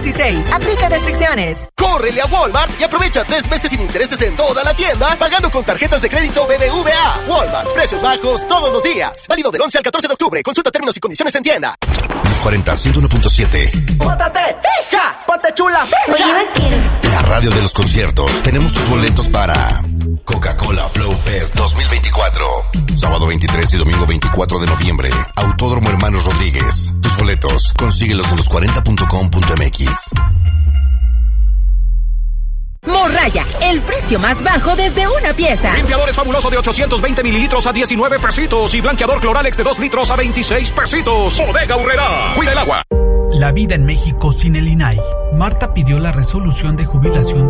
2016. Aplica restricciones. ¡Córrele a Walmart y aprovecha 3 meses sin intereses en toda la tienda pagando con tarjetas de crédito BBVA! Walmart. Precios bajos todos los días. Válido del 11 al 14 de octubre. Consulta términos y condiciones en tienda. Los 40, 101.7. ¡Póntate! ¡Fija! ¡Ponte chula! Oye, vaquero. La radio de los conciertos. Tenemos tus boletos para Coca-Cola Flow Fest 2024. Sábado 23 y domingo 24 de noviembre. Autódromo Hermanos Rodríguez. Tus boletos, consíguelos en los40.com.mx. Morraya, el precio más bajo desde una pieza. Limpiador es fabuloso de 820 mililitros a 19 pesitos y blanqueador Cloralex de 2 litros a 26 pesitos. Bodega Aurrerá. Cuida el agua. La vida en México sin el INAI. Marta pidió la resolución de jubilación